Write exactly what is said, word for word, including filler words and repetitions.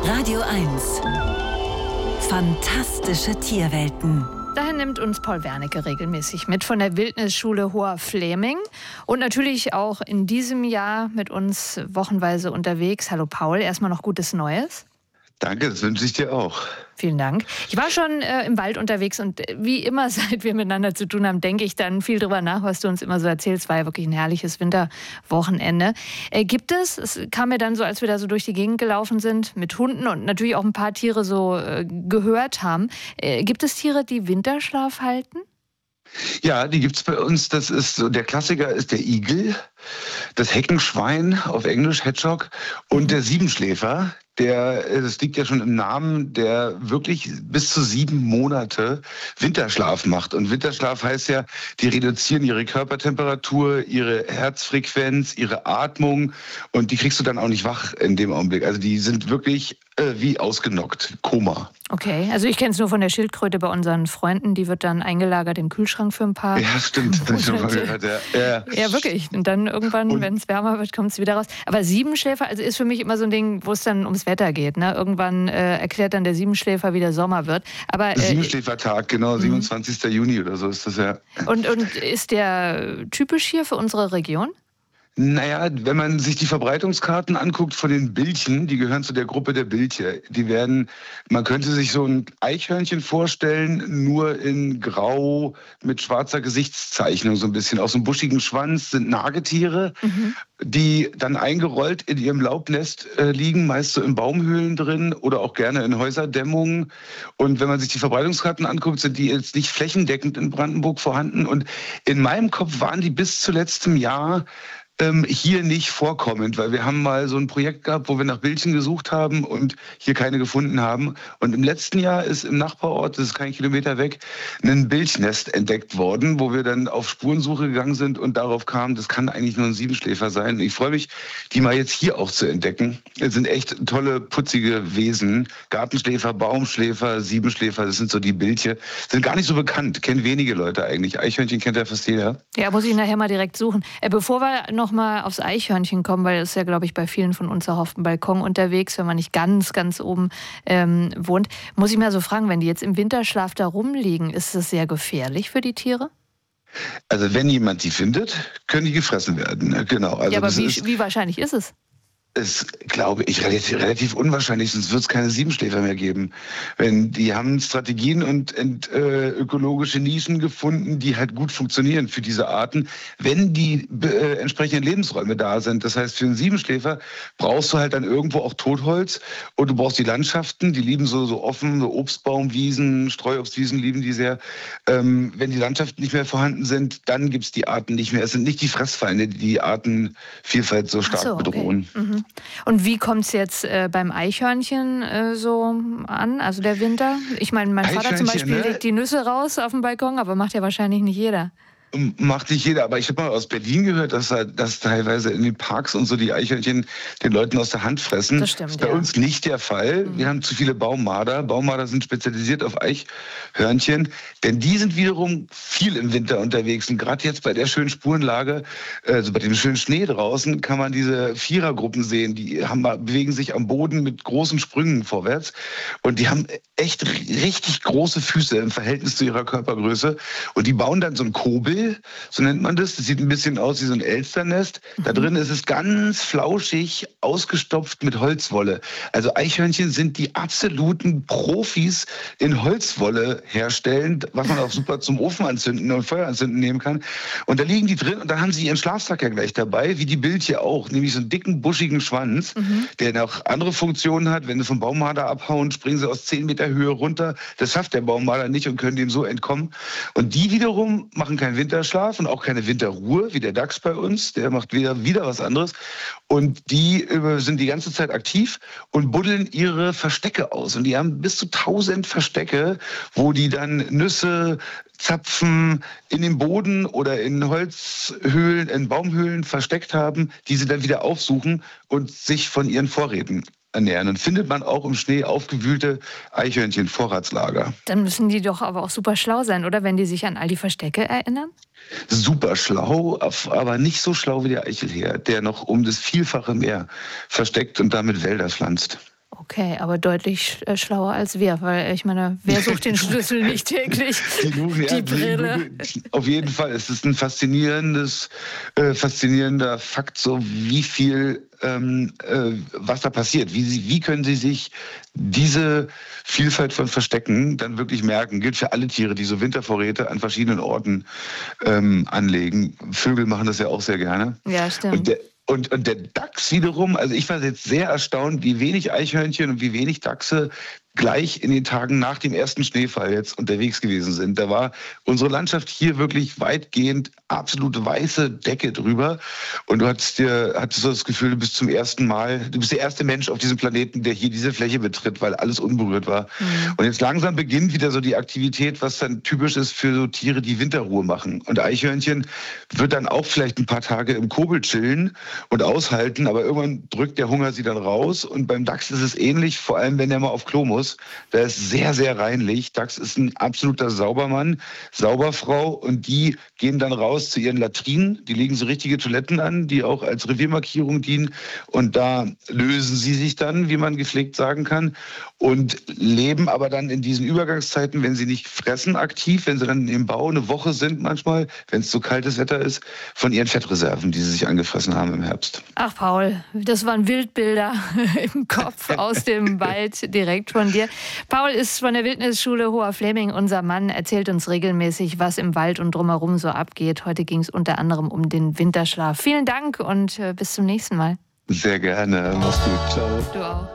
Radio eins. Fantastische Tierwelten. Dahin nimmt uns Paul Wernicke regelmäßig mit von der Wildnisschule Hoher Fläming und natürlich auch in diesem Jahr mit uns wochenweise unterwegs. Hallo Paul, erstmal noch gutes Neues. Danke, das wünsche ich dir auch. Vielen Dank. Ich war schon äh, im Wald unterwegs und äh, wie immer, seit wir miteinander zu tun haben, denke ich dann viel drüber nach, was du uns immer so erzählst. War ja wirklich ein herrliches Winterwochenende. Äh, gibt es, es kam mir dann so, als wir da so durch die Gegend gelaufen sind, mit Hunden und natürlich auch ein paar Tiere so äh, gehört haben, äh, gibt es Tiere, die Winterschlaf halten? Ja, die gibt's bei uns. Das ist so, der Klassiker ist der Igel, das Heckenschwein, auf Englisch Hedgehog, und der Siebenschläfer. Der, das liegt ja schon im Namen, der wirklich bis zu sieben Monate Winterschlaf macht. Und Winterschlaf heißt ja, die reduzieren ihre Körpertemperatur, ihre Herzfrequenz, ihre Atmung, und die kriegst du dann auch nicht wach in dem Augenblick. Also die sind wirklich äh, wie ausgenockt, Koma. Okay, also ich kenne es nur von der Schildkröte bei unseren Freunden, die wird dann eingelagert im Kühlschrank für ein paar Ja, stimmt. Das schon mal gehört, ja. Ja. Ja, wirklich. Und dann irgendwann, wenn es wärmer wird, kommt es wieder raus. Aber Siebenschläfer, also ist für mich immer so ein Ding, wo es dann ums Wetter geht. Ne? Irgendwann äh, erklärt dann der Siebenschläfer, wie der Sommer wird. Aber, äh, Siebenschläfertag, genau, siebenundzwanzigster Juni oder so ist das ja. Und, und ist der typisch hier für unsere Region? Naja, wenn man sich die Verbreitungskarten anguckt von den Bilchen, die gehören zu der Gruppe der Bilche. Die werden, man könnte sich so ein Eichhörnchen vorstellen, nur in Grau mit schwarzer Gesichtszeichnung so ein bisschen. Aus so einem buschigen Schwanz sind Nagetiere, mhm. die dann eingerollt in ihrem Laubnest äh, liegen, meist so in Baumhöhlen drin oder auch gerne in Häuserdämmungen. Und wenn man sich die Verbreitungskarten anguckt, sind die jetzt nicht flächendeckend in Brandenburg vorhanden. Und in meinem Kopf waren die bis zu letztem Jahr Ähm, hier nicht vorkommend, weil wir haben mal so ein Projekt gehabt, wo wir nach Bildchen gesucht haben und hier keine gefunden haben. Und im letzten Jahr ist im Nachbarort, das ist kein Kilometer weg, ein Bilchnest entdeckt worden, wo wir dann auf Spurensuche gegangen sind und darauf kamen, das kann eigentlich nur ein Siebenschläfer sein. Und ich freue mich, die mal jetzt hier auch zu entdecken. Es sind echt tolle, putzige Wesen. Gartenschläfer, Baumschläfer, Siebenschläfer, das sind so die Bilche. Sind gar nicht so bekannt, kennen wenige Leute eigentlich. Eichhörnchen kennt ja fast jeder. Ja, muss ich nachher mal direkt suchen. Äh, bevor wir noch mal aufs Eichhörnchen kommen, weil es ist ja, glaube ich, bei vielen von uns auch auf dem Balkon unterwegs, wenn man nicht ganz, ganz oben ähm, wohnt. Muss ich mal so fragen, wenn die jetzt im Winterschlaf da rumliegen, ist das sehr gefährlich für die Tiere? Also wenn jemand die findet, können die gefressen werden. Genau. Also ja, aber das wie, ist, wie wahrscheinlich ist es? ist, glaube ich, relativ, relativ unwahrscheinlich, sonst wird es keine Siebenschläfer mehr geben. Wenn die haben Strategien und, und äh, ökologische Nischen gefunden, die halt gut funktionieren für diese Arten, wenn die äh, entsprechenden Lebensräume da sind. Das heißt, für einen Siebenschläfer brauchst du halt dann irgendwo auch Totholz und du brauchst die Landschaften, die lieben so, so offen, so Obstbaumwiesen, Streuobstwiesen lieben die sehr. Ähm, wenn die Landschaften nicht mehr vorhanden sind, dann gibt es die Arten nicht mehr. Es sind nicht die Fressfeinde, die die Artenvielfalt so stark so, okay. bedrohen. Mhm. Und wie kommt es jetzt äh, beim Eichhörnchen äh, so an, also der Winter? Ich meine, mein Vater zum Beispiel ne? legt die Nüsse raus auf dem Balkon, aber macht ja wahrscheinlich nicht jeder. Macht nicht jeder, aber ich habe mal aus Berlin gehört, dass, dass teilweise in den Parks und so die Eichhörnchen den Leuten aus der Hand fressen. Das stimmt, das ist bei ja. uns nicht der Fall. Mhm. Wir haben zu viele Baummarder. Baummarder sind spezialisiert auf Eichhörnchen, denn die sind wiederum viel im Winter unterwegs. Und gerade jetzt bei der schönen Spurenlage, also bei dem schönen Schnee draußen, kann man diese Vierergruppen sehen. Die haben, bewegen sich am Boden mit großen Sprüngen vorwärts. Und die haben echt richtig große Füße im Verhältnis zu ihrer Körpergröße. Und die bauen dann so einen Kobel, so nennt man das. Das sieht ein bisschen aus wie so ein Elsternest. Da drin ist es ganz flauschig, ausgestopft mit Holzwolle. Also Eichhörnchen sind die absoluten Profis in Holzwolle herstellen, was man auch super zum Ofen anzünden und Feuer anzünden nehmen kann. Und da liegen die drin und dann haben sie ihren Schlafsack ja gleich dabei, wie die Bilche auch, nämlich so einen dicken, buschigen Schwanz, mhm. der noch andere Funktionen hat. Wenn sie vom Baummarder abhauen, springen sie aus zehn Meter Höhe runter. Das schafft der Baummarder nicht und können dem so entkommen. Und die wiederum machen keinen Winterschlaf und auch keine Winterruhe, wie der Dachs bei uns. Der macht wieder, wieder was anderes. Und die äh, sind die ganze Zeit aktiv und buddeln ihre Verstecke aus. Und die haben bis zu tausend Verstecke, wo die dann Nüsse, Zapfen in den Boden oder in Holzhöhlen, in Baumhöhlen versteckt haben, die sie dann wieder aufsuchen und sich von ihren Vorräten ernähren. Und findet man auch im Schnee aufgewühlte Eichhörnchen-Vorratslager. Dann müssen die doch aber auch super schlau sein, oder? Wenn die sich an all die Verstecke erinnern? Super schlau, aber nicht so schlau wie der Eichelhäher, der noch um das Vielfache mehr versteckt und damit Wälder pflanzt. Okay, aber deutlich äh, schlauer als wir, weil ich meine, wer sucht den Schlüssel nicht täglich? Die, Lugen, die ja, Brille. Die, auf jeden Fall. Es ist ein faszinierendes, äh, faszinierender Fakt, so wie viel, ähm, äh, was da passiert. Wie, sie, wie können Sie sich diese Vielfalt von Verstecken dann wirklich merken? Gilt für alle Tiere, die so Wintervorräte an verschiedenen Orten ähm, anlegen. Vögel machen das ja auch sehr gerne. Ja, stimmt. Und der, Und, und der Dachs wiederum, also ich war jetzt sehr erstaunt, wie wenig Eichhörnchen und wie wenig Dachse gleich in den Tagen nach dem ersten Schneefall jetzt unterwegs gewesen sind. Da war unsere Landschaft hier wirklich weitgehend absolute weiße Decke drüber. Und du hattest dir, hattest so das Gefühl, du bist zum ersten Mal, du bist der erste Mensch auf diesem Planeten, der hier diese Fläche betritt, weil alles unberührt war. Mhm. Und jetzt langsam beginnt wieder so die Aktivität, was dann typisch ist für so Tiere, die Winterruhe machen. Und Eichhörnchen wird dann auch vielleicht ein paar Tage im Kobel chillen und aushalten, aber irgendwann drückt der Hunger sie dann raus. Und beim Dachs ist es ähnlich, vor allem wenn er mal auf Klo muss. Der ist sehr, sehr reinlich. Dachs ist ein absoluter Saubermann, Sauberfrau, und die gehen dann raus zu ihren Latrinen. Die legen so richtige Toiletten an, die auch als Reviermarkierung dienen. Und da lösen sie sich dann, wie man gepflegt sagen kann, und leben aber dann in diesen Übergangszeiten, wenn sie nicht fressen aktiv, wenn sie dann im Bau eine Woche sind manchmal, wenn es so kaltes Wetter ist, von ihren Fettreserven, die sie sich angefressen haben im Herbst. Ach Paul, das waren Wildbilder im Kopf aus dem Wald direkt von dir. Paul ist von der Wildnisschule Hoher Fleming unser Mann, erzählt uns regelmäßig, was im Wald und drumherum so abgeht. Heute ging es unter anderem um den Winterschlaf. Vielen Dank und äh, bis zum nächsten Mal. Sehr gerne. Mach's gut. Ciao. Du auch.